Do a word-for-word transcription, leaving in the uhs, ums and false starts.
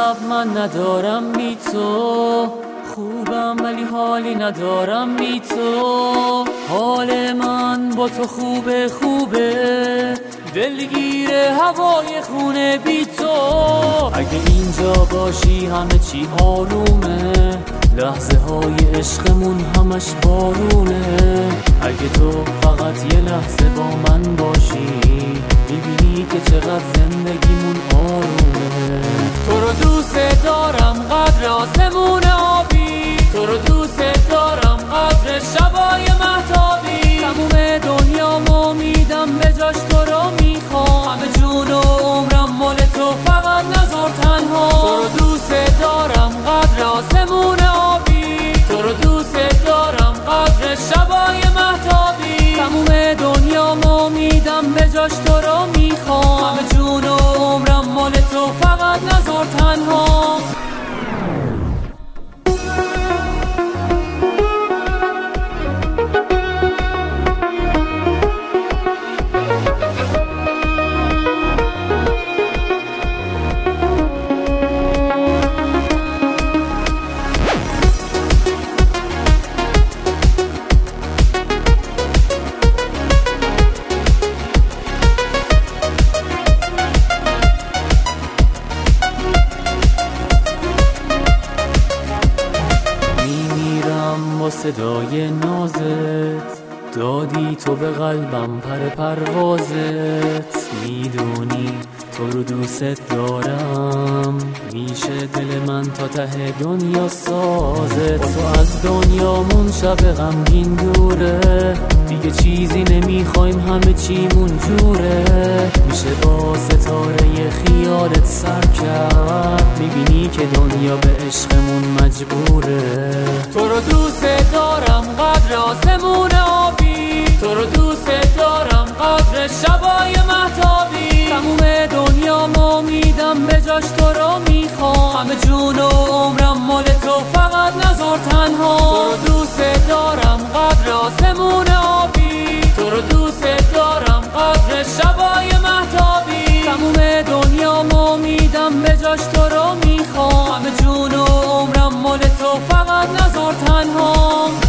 شب من ندارم بی تو، خوبم ولی حالی ندارم بی تو. حال من با تو خوبه خوبه، دلگیر هوای خونه بی تو. اگه اینجا باشی همه چی آرومه، لحظه های عشقمون همش بارونه. اگه تو فقط یه لحظه با من باشی، میبینی که چقدر زندگیمون آرومه. تو رو دوست دارم قدر آسمون آبی، تو رو دوست دارم قدر شبای مهتابی. تموم دنیامو میدم به جاش، تو رو میخوام، همه جون و عمرم مال تو، فقط نذار تنها. تو رو دوست دارم قدر آسمون آبی، تو رو دوست دارم قدر شبای مهتابی. تموم دنیامو میدم به جاش، تو رو میخوام، همه جون و عمرم مال تو، فقط نذار تنها. صدای نازت دادی تو به قلبم پر پروازت. میدونی تو رو دوست دارم، میشه دل من تا ته دنیا سازت. با تو از دنیامون شب غمگین دوره، دیگه چیزی نمیخوایم همه چیمون جوره. میشه با ستاره خیالت سر کرد، میبینی که دنیا به عشقمون مجبوره. تو رو دوست دارم قدر آسمون آبی، تو رو دوست دارم قدر شبای مهتابی. تموم دنیامو میدم به جاش، تو رو میخوام، همه جون و عمرم مال تو، فقط نذار تنها. تو رو دوست دارم قدر آسمون آبی، تو رو دوست دارم قدر شبای مهتابی. تموم دنیامو میدم به جاش، تو رو میخوام، همه جون و عمرم مال تو، فقط نذار تنها.